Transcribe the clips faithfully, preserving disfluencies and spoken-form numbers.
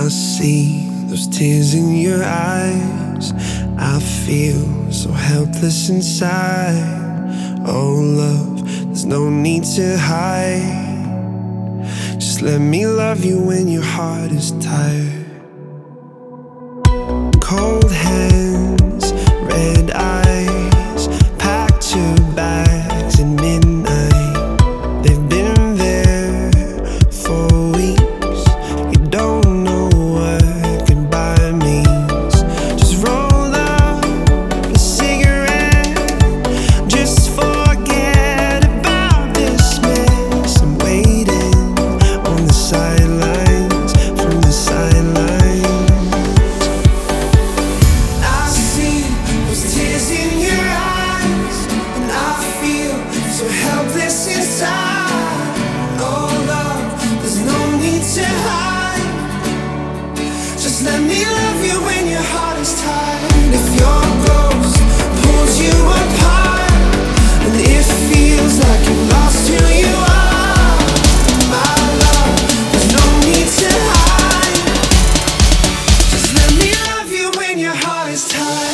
I see those tears in your eyes. I feel so helpless inside. Oh love, there's no need to hide. Just let me love you when your heart is tired. Cold hands, red eyes, packed your bags at midnight. They've been there for weeks. You don't know what goodbye means. Just roll up a cigarette. Just forget about this mess. I'm waiting on the sidelines, from the sidelines. So helpless inside. Oh love, there's no need to hide. Just let me love you when your heart is tired. If your ghost pulls you apart, and it feels like you lost who you are, my love, there's no need to hide. Just let me love you when your heart is tired.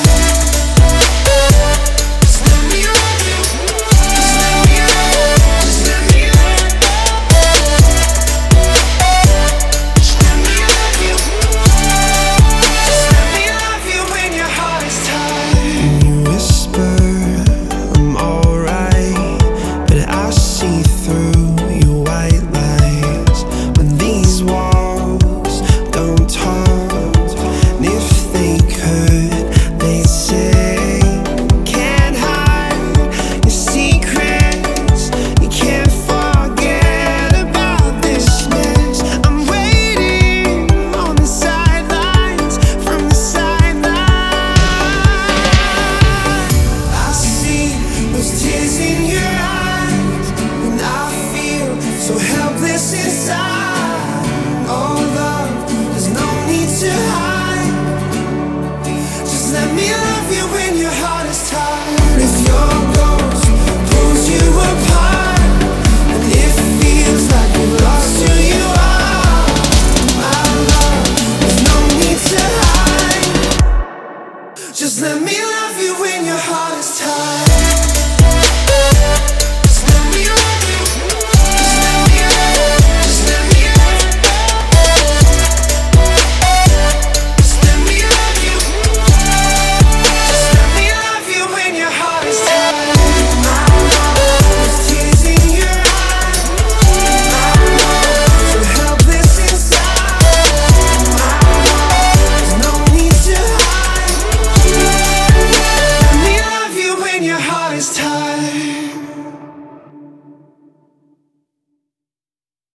So helpless inside. Oh love, there's no need to hide. Just let me love you when your heart is tired. If your ghost pulls you apart, and it feels like you lost who you are, my love, there's no need to hide. Just let me love